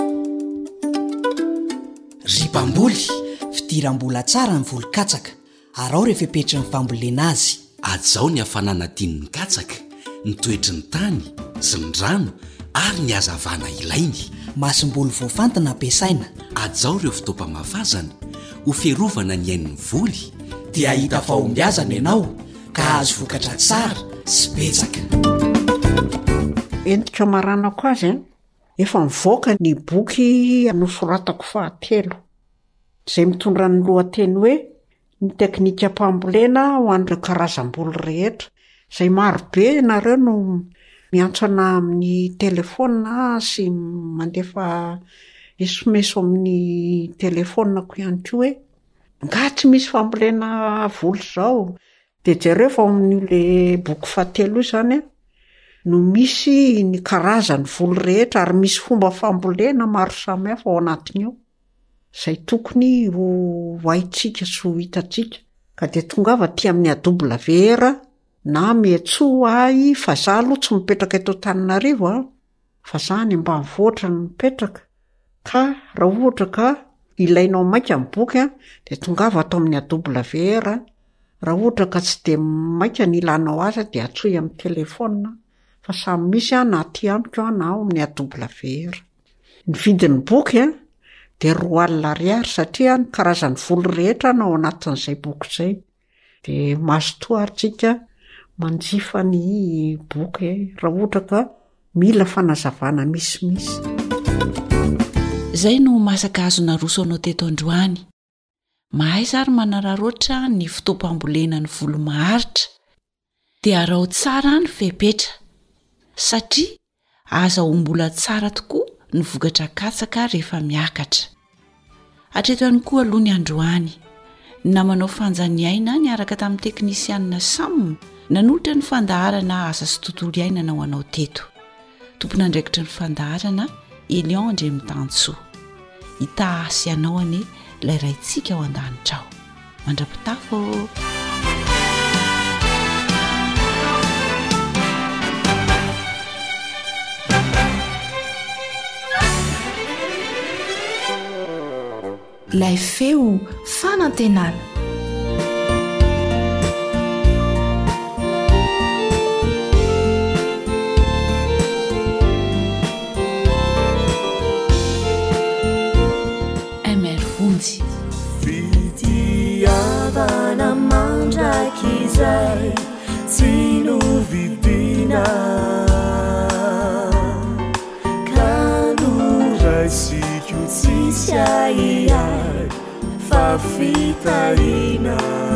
Ry mpamboly, fidiram-bola tsara ny voly katsaka. Arao rehefa petra ny fambolena azy. Ajao ny hafanana tian'ny katsaka, ny toetry ny tany sy ny rano ary ny hazavana ilainy. Masomboly voafantina ampiasaina ajao ireo fotoam-pamafazana ho fiarovana ny ain'ny voly dia ahita fahombiazana ianao ka azo vokatra tsara sy betsaka. Entiko maranako azy a, efa mivoaka ny boky nosoratako fahatelo izay mitondra ny lohateny hoe ny teknika mpambolena ho an'ireo karazam-boly rehetra, izay marobe nareo no miantsana amin'ny telefona sy mandefa SMS amin'ny telefonako ihany koa hoe nga tsy misy fambolena voly zao, dia jereo fa amin'ile boky fahatelo io zany no misy ny karazany voly rehetra ary misy fomba fambolena maro samihafa ao anatin'io izay tokony ho haitsika sy ho hitatsika. Ka dia tongava ty amin'ny AWR na Metsoahy fa za aloha tsy mipetraka eto Antananarivo fa za ny ambanivohitra no mipetraka. Ka raha ohatra ka ilainao maika ny boky dia tongava ato amin'ny AWR. Raha ohatra ka tsy dia maika ny ilanao azy dia atsoy amin'ny telefona fa samy misy na aty amiko na ao amin'ny AWR. Ny vidin'ny boky dia R2 satria ny karazany voly rehetra no ao anatin'izay boky izay. Dia mazotoa aritsika manjifa ny boky raha ohatra ka mila fanazavana misimisy. Zay no masaka azo naroso anao teto androany. Mahay zary manararoatra ny fotoam-pambolena ny volo maharitra dia arao tsara ny fepetra satria aza ombola tsara tokoa ny vokatra katsaka rehefa miakatra. Hatreto ihany koa aloha ny androany namanao fanjaniaina niaraka tamin'ny teknisianina Sam nanolotra ny fandaharana asa sy tontolo iainana ho anao teto. Tompona andraikitra ny fandaharana Elion Andremitansoa. Hita asy anao ane ilay raintsika ao an-danitra ao. Mandrapitafo. Ilay feo fanantenana. Fitiavana mandrakizay tsy novidina ka noraisiko tsisy ahiay fa fitarina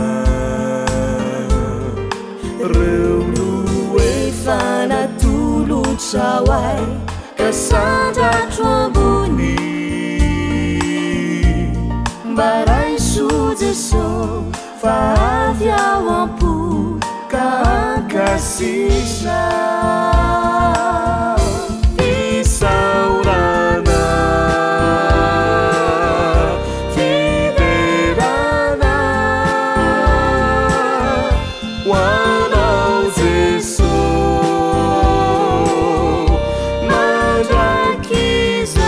reo no efa natolotra hoay ka sandratra ambony barai sudeso favia wampu kakasisa isaurana fiderana wanau zeso mandrakiza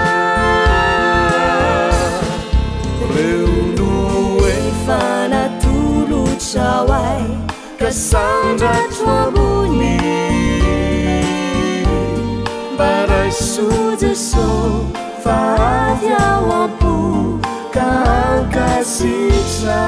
Shawai Cassandra Trabuni Barasude so Favia Wampu Kankasisa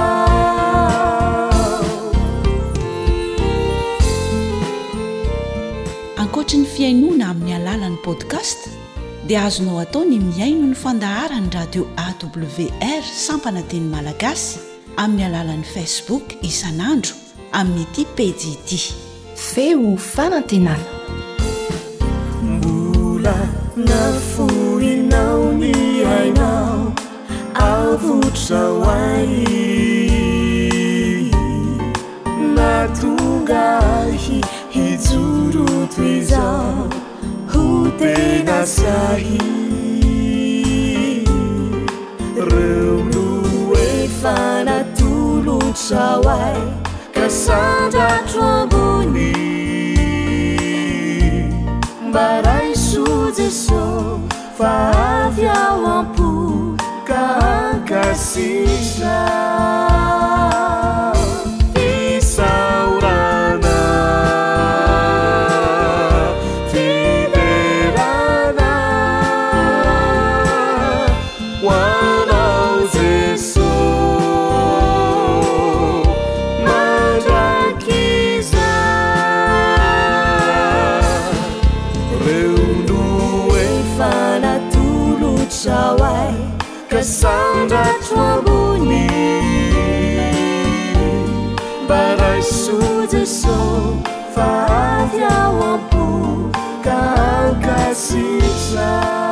Ankoatra ny fiainona amin'ny alalan'ny podcast dia azonao atao ny miaino ny fandaharany radio AWR sampana teny malagasy amin'ny alalan'ny Facebook isanandro amin'ny ity page ity feo fanantenana. Mbola naforinao ny hainao avotra hoay natongahy hijoro toy izao ho tena sahy reo no efa natolotra hoay Cassandra Traboni barai sudeso favia wampu kankasisa isaurana fiderana Jesosy fa avy ao am-po ka ankasitra.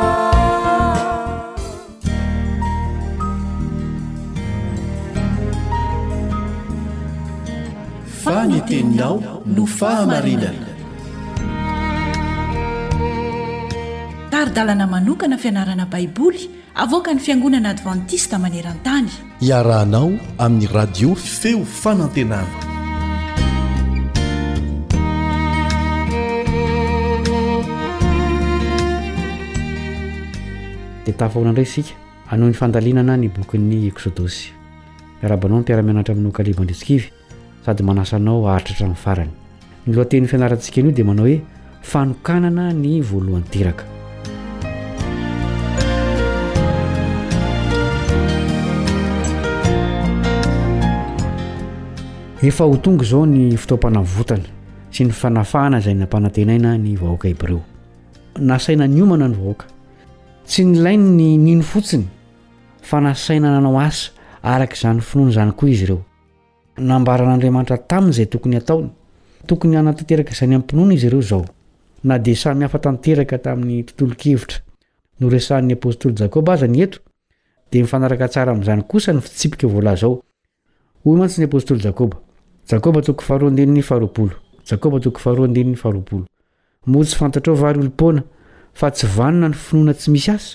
Faniteninao no fahamarinana. Taridalana manokana fianarana baiboly avoaka ny Fiangonana Adventista maneran-tany. Iarahanao amin'ny radio feo fanantenana. dia tafahoana indray isika anoho ny fandalinana ny bokin'ny Eksodosy. Miarabanao ny mpiara-mianatra aminao Kalibo Andritsikivy sady manasanao ahatratra amin'ny farany. Ny lohatenin'ny fianarantsika io dia manao hoe fanokanana ny voalohany teraka. Efa ho tonga izao ny fotoam-panavotana sy ny fanafahana izay nampanantenaina ny vahoaka Hebreo. Nasaina niomana ny vahoaka. Tsy nilainy ny nino fotsiny fa nasaina nanao asa araka izany finoana izany koa izy ireo. Nambaran'Andriamanitra tamin'izay tokony ataony. Tokony hanatanteraka izany ampinoana izy ireo izao. Na dia samy hafa tanteraka tamin'ny tontolo-kevitra no resahan'ny apôstôly Jakoba aza ny eto, dia mifanaraka tsara amin'izany kosa ny fitsipika voalaza ao. Hoy mantsy ny apôstôly Jakoba. Jakoba toko 4:20. Jakoba toko 4:20. Moa tsy fantatrao vary olom-poana fa tsy vanona ny finoana tsy misy asa.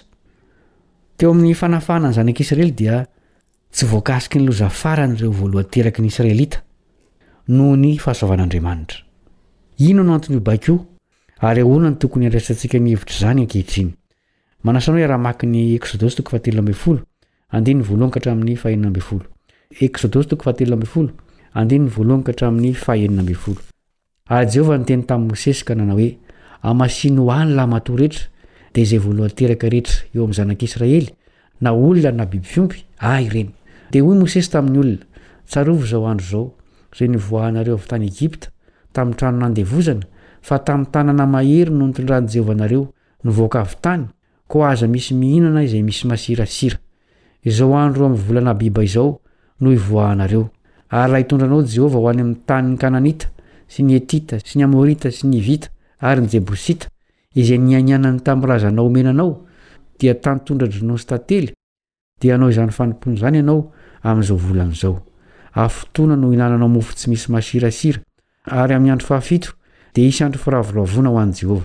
Teo amin'ny fanafahana ny zanak'Israely dia tsy voakasiky ny loza farany ireo voalohan-teraky ny Israelita noho ny fahasoavan'Andriamanitra. Ino no antony io baiko? Ary ahoana ny tokony handraisantsika ny hevitra izany ankehitriny? Manasanao iara-maka ny Eksodosy toko 17 andiny voalohany ka hatramin'ny 19. Eksodosy toko 17 andiny voalohany ka hatramin'ny 19. Ary Jehovah niteny tamin'i Mosesy ka nanao hoe amasino ho any lahy matoa rehetra dia izay voalohan-teraka rehetra eo amin'ny zanak'Israely na olona na biby fiompy ireny. Dia hoy Mosesy tamin'ny olona, tsarovo izao andro izao izay nivoahanareo avy tany Egipta tamin'ny trano nandevozana fa tamin'ny tanana mahery no nitondran'i Jehovah nareo nivoaka avy tany, koa aza misy mihinana izay misy masirasira. Izao andro amin'ny volana Abiba izao no ivoahanareo. Ary raha hitondranao Jehovah ho any amin'ny tanin'ny Kananita sy ny Etita sy ny Amorita sy ny Vita ary ny Jebosita izay nianianany tamin'ny razanao menanao dia tany tondra-dronono sy tantely, dia anao izany fanompony izany ianao amin'izao volan'izao. Afotoana no hinananao mofo tsy misy masirasira, ary amin'ny andro fahafito dia isy andro firavoravoana ho an'i Jehovah.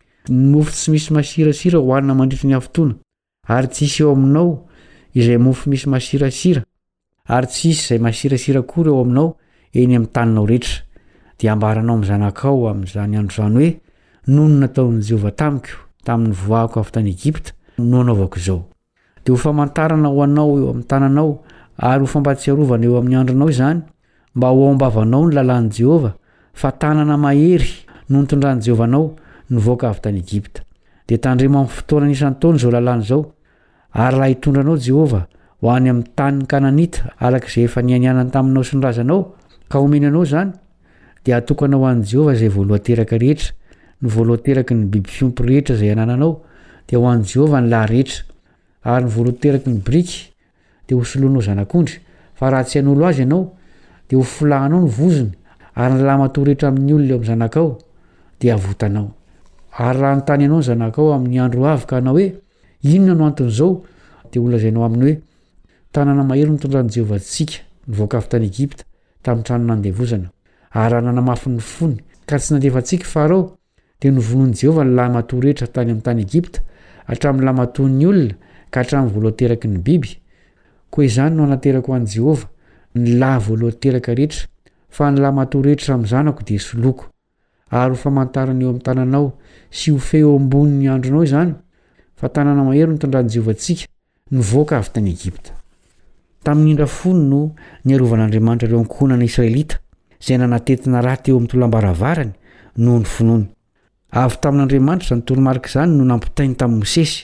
Ny mofo tsy misy masirasira hohanina mandritra ny afotoana, ary tsisy eo aminao izay mofo misy masirasira, ary tsisy izay masirasira koa eo aminao eny amin'ny taninao rehetra. Dia ambaranao amin'ny zanakao amin'izany andro izany hoe noho ny nataon'i Jehovah tamiko tamin'ny voahako avy tany Egipta no anaovako izao. Dia ho famantarana ho anao eo amin'ny tananao ary ho fampatsiarovana eo amin'ny andronao izany, mba ho aombavanao ny lalàn'i Jehovah fa tanana mahery no nitondran'i Jehovah anao nivoaka avy tany Egipta. Dia tandremo amin'ny fotoana anisan'ny taona izao lalàna izao, ary raha hitondranao Jehovah ho any amin'ny tanin'ny Kananita arak'izay efa nianianany taminao sy ny razanao ka omenanao izany, dia atokana ho an'i Jehovah izay voalohan-teraka rehetra, ny voalohan-teraky ny biby fiompy rehetra izay anananao dia ho an'i Jehovah ny lahy rehetra, ary ny voalohan-teraky ny briky dia ho soloanao zanak'ondry. Fa raha tsy hanolo azy ianao dia ho folahanao ny vozony, ary ny lahy matoa rehetra amin'ny olona eo amin'ny zanakao dia avotanao. Ary raha notany ianao ny zanakao amin'ny andro avy ka hanao hoe inona no anton'izao, dia holazainao aminy hoe tanana mahery nitondran'i Jehovah antsika nivoaka avy tany Egipta tamin'ny trano nandevozana. Ary raha nanamafy ny fony ka tsy nandefantsika Farao, dia novonoan'i Jehovah ny lahy matoa rehetra tany amin'ny tany Egipta, hatramin'ny lahy matoan'ny olona ka hatramin'ny voalohan-teraky ny biby. Koa izany no anaterako an'i Jehovah ny lahy voalohan-teraka rehetra, fa ny lahy matoa rehetra amin'ny zanako dia soloko. Ary ho famantarana eo amin'ny tananao sy ho feo eo ambonin'ny andronao izany fa tanana mahery nitondran'i Jehovah antsika nivoaka avy tany Egipta. Tamin'ny indra fony no niarovan'Andriamanitra ireo ankohonana Israelita izay nanatetina raty eo amin'ny tolambaravarany noho ny finoana. Avy tamin'Andriamanitra izany toromarika izany no nampitainy tamin'i Mosesy.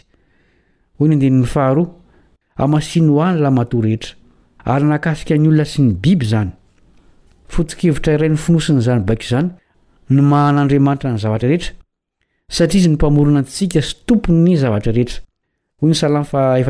Hoy ny andinin'ny 2: amasino ho any lahy matoa rehetra, ary nakasika ny olona sy ny biby izany. Foto-kevitra iray ny finosiny izany baiko izany ny mahan'Andriamanitra ny zavatra rehetra, satria izy ny mpamorona antsika sy tompony ny zavatra rehetra. Hoy ny Salamo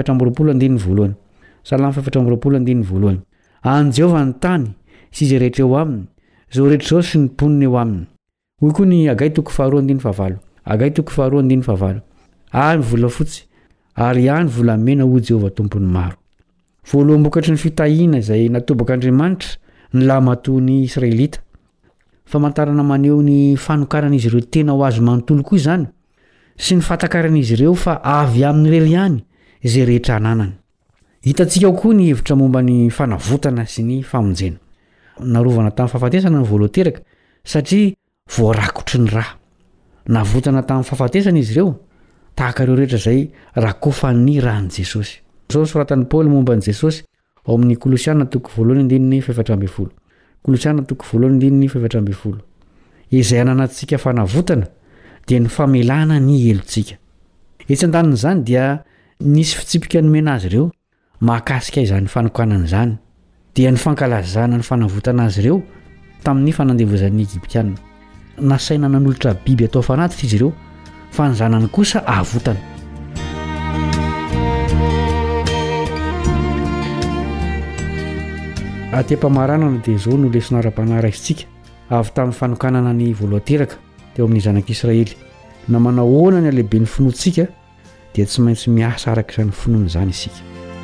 4:1. Salamo 4:1. Any Jehovah ny tany sy izay rehetra eo aminy, zao rehetra zao sy ny poniny eo aminy. Hoy koa ny Agay 2:25, Agay 2:25, any vola fotsy ary any vola mena ho Jehovah tompony maro. Voaloham-bokatry ny fitahiana izay natobak'Andriamanitra ny lamatoany Israelita. Famantarana maneho ny fanokaran'izy ireo tena ho azo manontolo koa izany sy ny fatakaran'izy ireo fa avy amin'ny rery ihany izay rehetra ananany. Hitantsika koa ny hevitra momba ny fanavotana sy ny famonjena. Narovana tamin'ny fahafatesana ny voaloteraka satria voarakotry ny rà. Navotana tamin'ny fahafatesana izy ireo tahaka ireo rehetra izay rakofan'ny ràny Jesosy. Zao soratan'i Paoly momba ny Jesosy ao amin'ny Kolosiana 2:7. Kolosiana 2:7. Izay ananatsika fanavotana dia ny famelana ny helontsika. Etsy an-danin'izany dia nisy fitsipika nomena azy ireo mahakasika izany fanokanana izany dia ny fankalazana ny fanavotana azy ireo tamin'ny fanandevozan'ny Egyptianina. Nasaina nanolotra biby atao fanatitra izy ireo fa ny zanany kosa avotana. Aty-pamaranana dia izao no lesona ara-panara isitsika avy tamin'ny fanokanana ny voaloteraka teo amin'ny zanak'Israely. Na manao ahoana ny alehibe ny finoantsika dia tsy maintsy miasa araka izany finoana izany isika.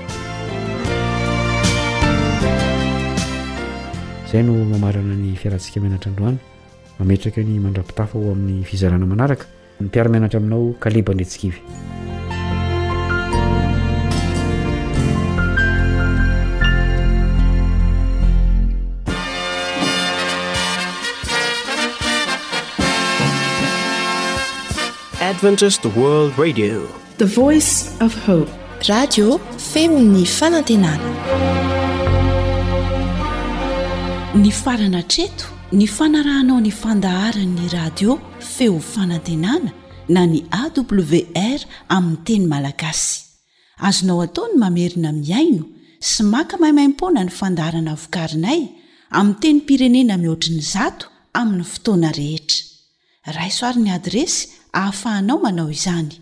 Izay no mamarana ny fiarantsika mianatra androany, mametraka ny mandrapitafa ho amin'ny fizarana manaraka. Ny mpiara-mianatra aminao Kaleba Ndretsikivy. Adventist World Radio, the voice of hope. Radio Femon'ny Fanantenana. Ny farana treto, ny fanarahanao ny fandaharan'ny radio Feo Fanantenana na ny AWR amin'ny teny malagasy. Azonao ataony mamerina miaino sy maka maimaim-poana ny fandaharana vokarinay amin'ny teny pirenena mihoatriny 100 amin'ny fotoana rehetra. Raisoaryn'ny adresy ahafahanao manao izany.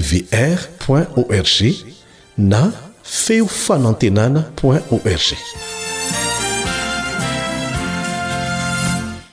awr.org na feofanantenana.org.